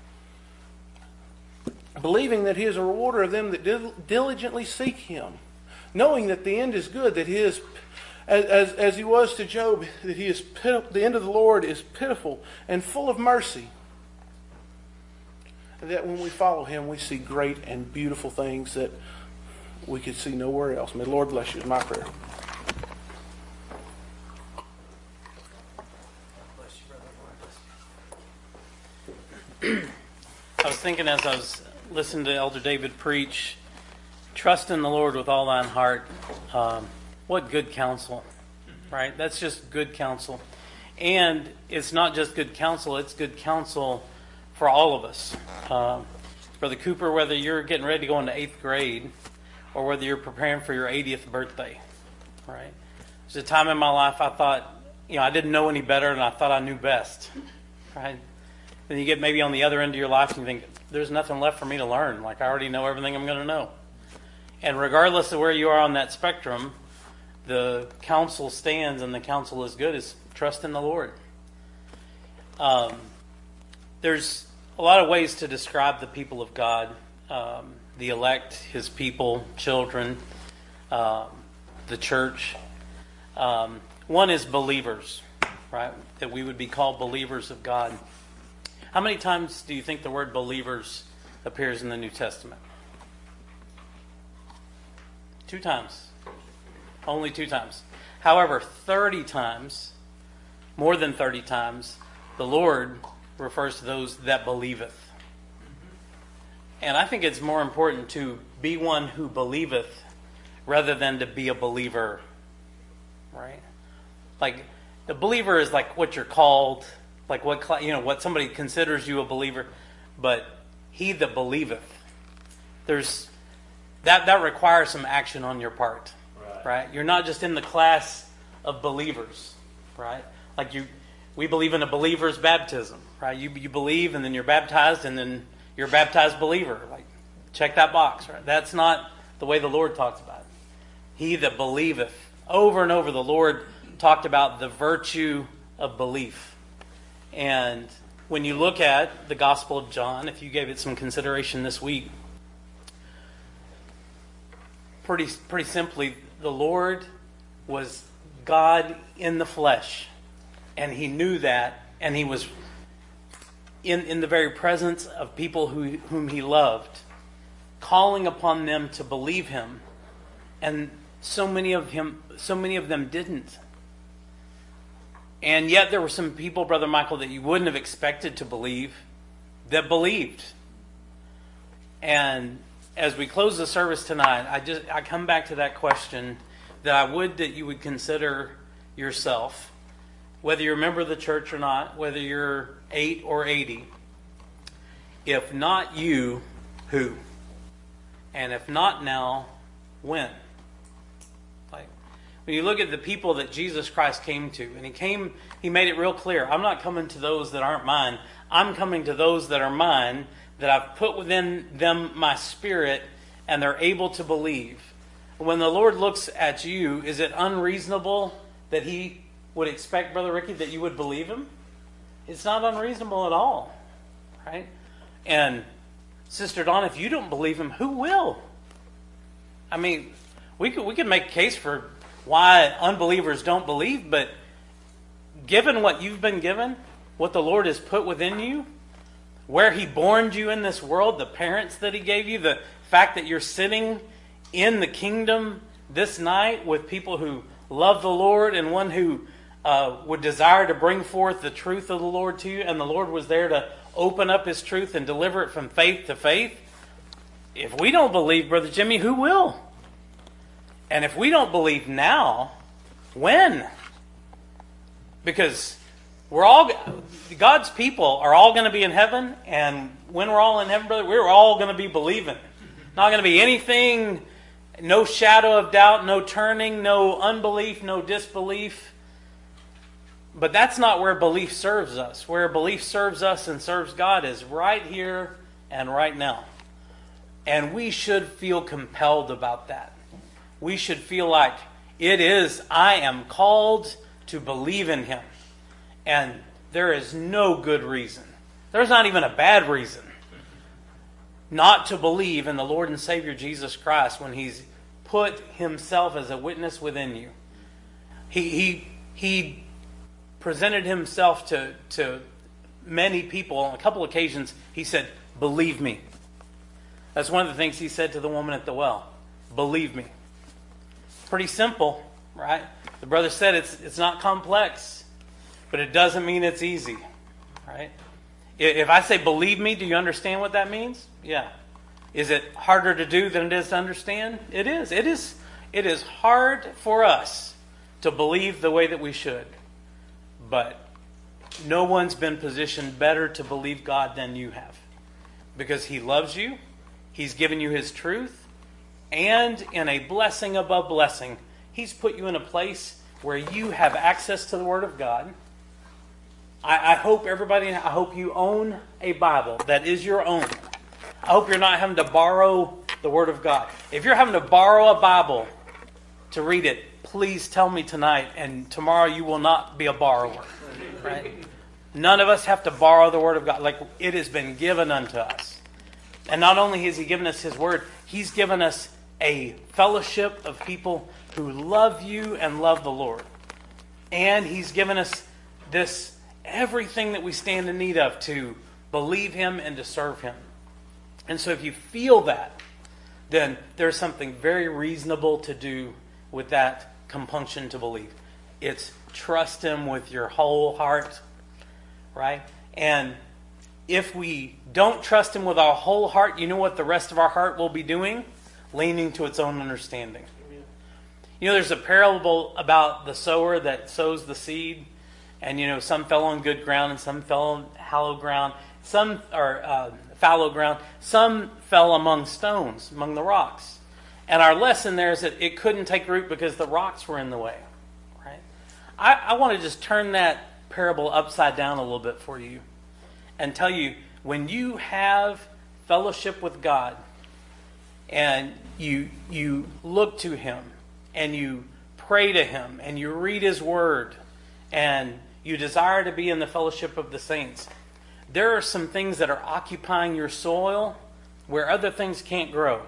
believing that He is a rewarder of them that dil- diligently seek Him, knowing that the end is good, that He is, as, as, as He was to Job, that He is pit- the end of the Lord is pitiful and full of mercy. And that when we follow Him, we see great and beautiful things that we could see nowhere else. May the Lord bless you is my prayer. I was thinking as I was listening to Elder David preach, trust in the Lord with all thine heart. Um, what good counsel, right? That's just good counsel. And it's not just good counsel, it's good counsel for all of us. Um, Brother Cooper, whether you're getting ready to go into eighth grade or whether you're preparing for your eightieth birthday, right? There's a time in my life I thought, you know, I didn't know any better and I thought I knew best, right? Then you get maybe on the other end of your life and you think, there's nothing left for me to learn. Like I already know everything I'm going to know. And regardless of where you are on that spectrum, the counsel stands and the counsel is good, is trust in the Lord. Um, there's a lot of ways to describe the people of God, um, the elect, His people, children, um, the church. Um, one is believers, right? That we would be called believers of God. How many times do you think the word believers appears in the New Testament? Two times. Only two times. However, thirty times, more than thirty times, the Lord refers to those that believeth. And I think it's more important to be one who believeth rather than to be a believer. Right? Like, the believer is like what you're called, like what, you know, what somebody considers you a believer, but he that believeth, there's that that requires some action on your part. Right? Right? You're not just in the class of believers, right? Like you we believe in a believer's baptism, right? You you believe and then you're baptized and then you're a baptized believer. Like, check that box, right? That's not the way the Lord talks about it. He that believeth. Over and over the Lord talked about the virtue of belief. And when you look at the Gospel of John, if you gave it some consideration this week, pretty pretty simply, the Lord was God in the flesh. And He knew that, and He was in, in the very presence of people who, whom He loved, calling upon them to believe Him. And so many of him, so many of them didn't. And yet there were some people, Brother Michael, that you wouldn't have expected to believe, that believed. And as we close the service tonight, I just I come back to that question that I would that you would consider yourself, whether you're a member of the church or not, whether you're eight or eighty. If not you, who? And if not now, when? Like, when you look at the people that Jesus Christ came to, and He came, He made it real clear. I'm not coming to those that aren't mine. I'm coming to those that are mine, that I've put within them my spirit, and they're able to believe. When the Lord looks at you, is it unreasonable that He would expect, Brother Ricky, that you would believe Him? It's not unreasonable at all, right? And Sister Dawn, if you don't believe Him, who will? I mean, we could we could make a case for why unbelievers don't believe, but given what you've been given, what the Lord has put within you, where He born you in this world, the parents that He gave you, the fact that you're sitting in the kingdom this night with people who love the Lord and one who uh, would desire to bring forth the truth of the Lord to you, and the Lord was there to open up His truth and deliver it from faith to faith. If we don't believe, Brother Jimmy, who will? And if we don't believe now, when? Because We're all, God's people are all going to be in heaven, and when we're all in heaven, brother, we're all going to be believing. Not going to be anything, no shadow of doubt, no turning, no unbelief, no disbelief. But that's not where belief serves us. Where belief serves us and serves God is right here and right now. And we should feel compelled about that. We should feel like it is, I am called to believe in Him. And there is no good reason. There's not even a bad reason not to believe in the Lord and Savior Jesus Christ when He's put Himself as a witness within you. He He He presented Himself to, to many people. On a couple occasions, He said, believe me. That's one of the things He said to the woman at the well. Believe me. Pretty simple, right? The brother said it's it's not complex. But it doesn't mean it's easy, right? If I say believe me, do you understand what that means? Yeah. Is it harder to do than it is to understand? It is. It is. It is hard for us to believe the way that we should. But no one's been positioned better to believe God than you have. Because He loves you. He's given you His truth. And in a blessing above blessing, He's put you in a place where you have access to the Word of God. I, I hope everybody, I hope you own a Bible that is your own. I hope you're not having to borrow the Word of God. If you're having to borrow a Bible to read it, please tell me tonight, and tomorrow you will not be a borrower. Right? None of us have to borrow the Word of God. Like, it has been given unto us. And not only has He given us His Word, He's given us a fellowship of people who love you and love the Lord. And He's given us this everything that we stand in need of to believe Him and to serve Him. And so if you feel that, then there's something very reasonable to do with that compunction to believe. It's trust Him with your whole heart, right? And if we don't trust Him with our whole heart, you know what the rest of our heart will be doing? Leaning to its own understanding. You know, there's a parable about the sower that sows the seed. And, you know, some fell on good ground and some fell on hollow ground. Some, or uh, fallow ground. Some fell among stones, among the rocks. And our lesson there is that it couldn't take root because the rocks were in the way. Right? I, I want to just turn that parable upside down a little bit for you. And tell you, when you have fellowship with God, and you you look to Him, and you pray to Him, and you read His Word, and you desire to be in the fellowship of the saints, there are some things that are occupying your soil where other things can't grow.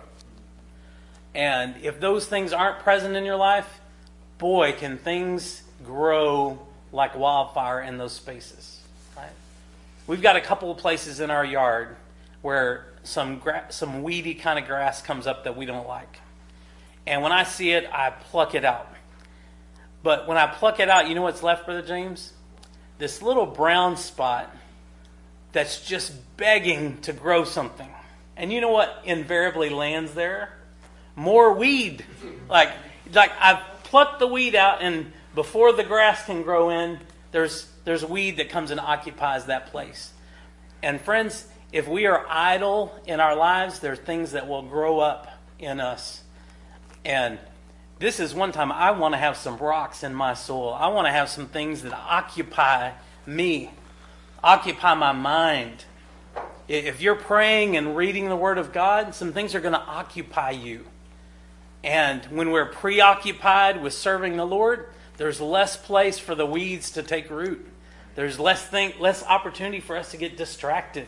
And if those things aren't present in your life, boy, can things grow like wildfire in those spaces. Right? We've got a couple of places in our yard where some gra- some weedy kind of grass comes up that we don't like. And when I see it, I pluck it out. But when I pluck it out, you know what's left, Brother James? This little brown spot that's just begging to grow something. And you know what invariably lands there? More weed. Like, like I've plucked the weed out, and before the grass can grow in, there's there's weed that comes and occupies that place. And friends, if we are idle in our lives, there are things that will grow up in us. And this is one time I want to have some rocks in my soul. I want to have some things that occupy me, occupy my mind. If you're praying and reading the Word of God, some things are going to occupy you. And when we're preoccupied with serving the Lord, there's less place for the weeds to take root. There's less thing, less opportunity for us to get distracted.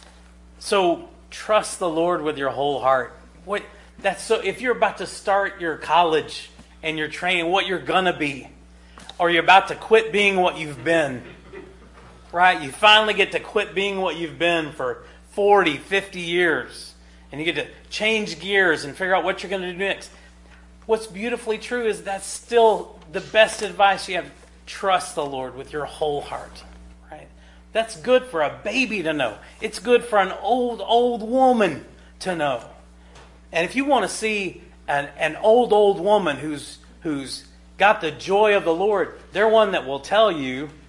So trust the Lord with your whole heart. What that's so. If you're about to start your college and you're training what you're gonna be, or you're about to quit being what you've been, right? You finally get to quit being what you've been for forty, fifty years, and you get to change gears and figure out what you're going to do next. What's beautifully true is that's still the best advice you have. Trust the Lord with your whole heart, right? That's good for a baby to know. It's good for an old, old woman to know. And if you want to see an, an old, old woman who's who's got the joy of the Lord, they're one that will tell you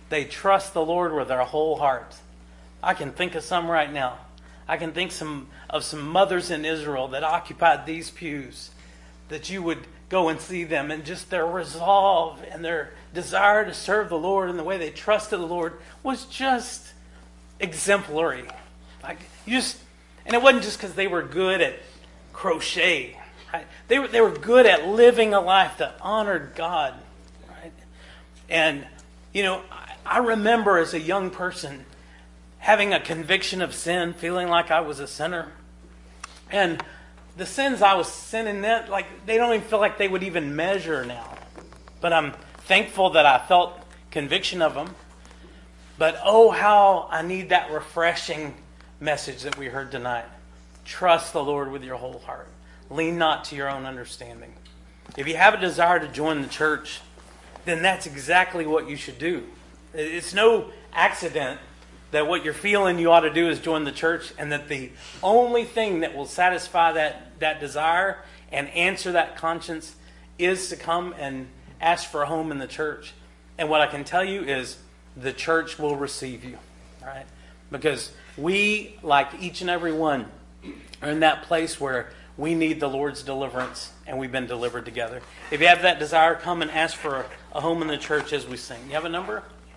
They trust the Lord with their whole heart. I can think of some right now. I can think some of some mothers in Israel that occupied these pews, that you would go and see them, and just their resolve and their desire to serve the Lord and the way they trusted the Lord was just exemplary. Like you just, and it wasn't just because they were good at crochet. Right? They were they were good at living a life that honored God. Right? And you know, I, I remember as a young person having a conviction of sin, feeling like I was a sinner. And the sins I was sinning then, like they don't even feel like they would even measure now. But I'm thankful that I felt conviction of them. But oh, how I need that refreshing message that we heard tonight. Trust the Lord with your whole heart. Lean not to your own understanding. If you have a desire to join the church, then that's exactly what you should do. It's no accident that what you're feeling you ought to do is join the church, and that the only thing that will satisfy that, that desire and answer that conscience is to come and ask for a home in the church. And what I can tell you is the church will receive you. Right? Because we, like each and every one, are in that place where we need the Lord's deliverance, and we've been delivered together. If you have that desire, come and ask for a, a home in the church as we sing. You have a number?